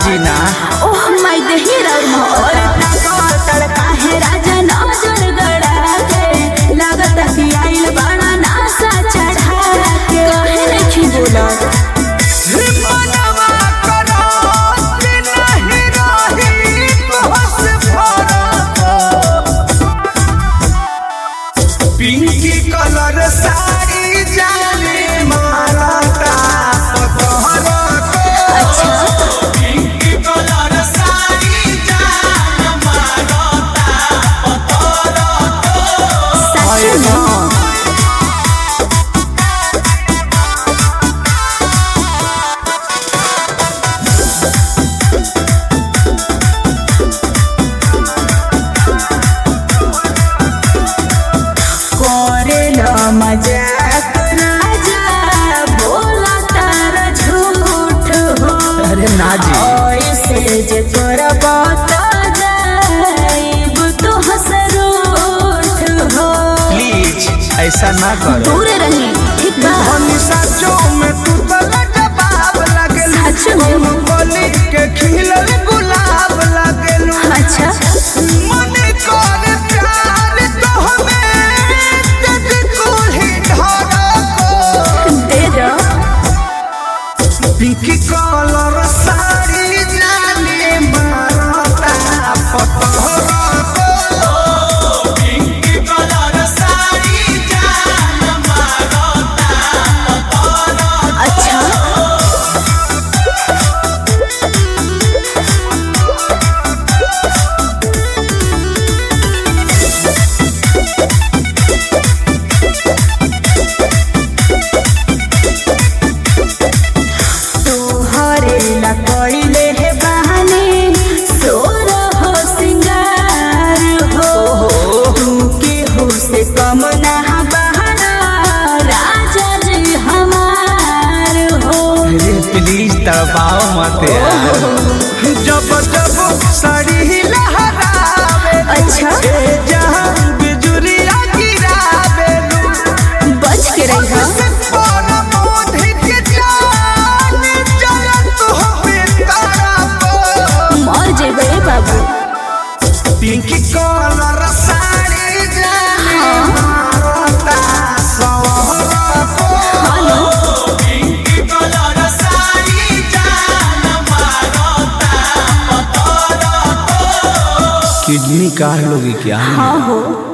बाजी ना। Oh my देही राउर मोर तड़का है राजा नजर गड़ा के लागत कि आइल बड़ा नासा चढ़ा के कहे नहीं बोला पिंकी कलर साड़ी जाने मारता पतोहरा को। अच्छा पिंकी कलर साड़ी जाने मारता पतोहरा को। सच में मजाक राजा बोला तारा झूठ हो। अरे ना जी ऐसे जे करब तो जाइब तो हसरूठ हो। प्लीज ऐसा ना करो। दूर रही ठीक बा। सचो में तू तो जवाब लगेलू। सच में गली के खिलल गुलाब लगेलू। अच्छा मन कर प्यार तो हमें दे दो। पिंकी कलर साड़ी जाने मारता पतोहरा को। पिंकी कलर साड़ी जाने मारता पतोहरा। अच्छा कइले हे बहाने सोर हो सिंगार हो। तू के हो से कम ना बहाना राजा जी हमार हो। अरे प्लीज तड़पाओ मत यार। जब जब साड़ी लहरावे। अच्छा जहां बिजुरिया गिरावे। बच के रही बाबू। पिंकी कलर साड़ी जाने मारता पतोहरा को। पिंकी कलर साड़ी जाने मारता पतोहरा को। किडनी काट लोगी क्या? हाँ हो।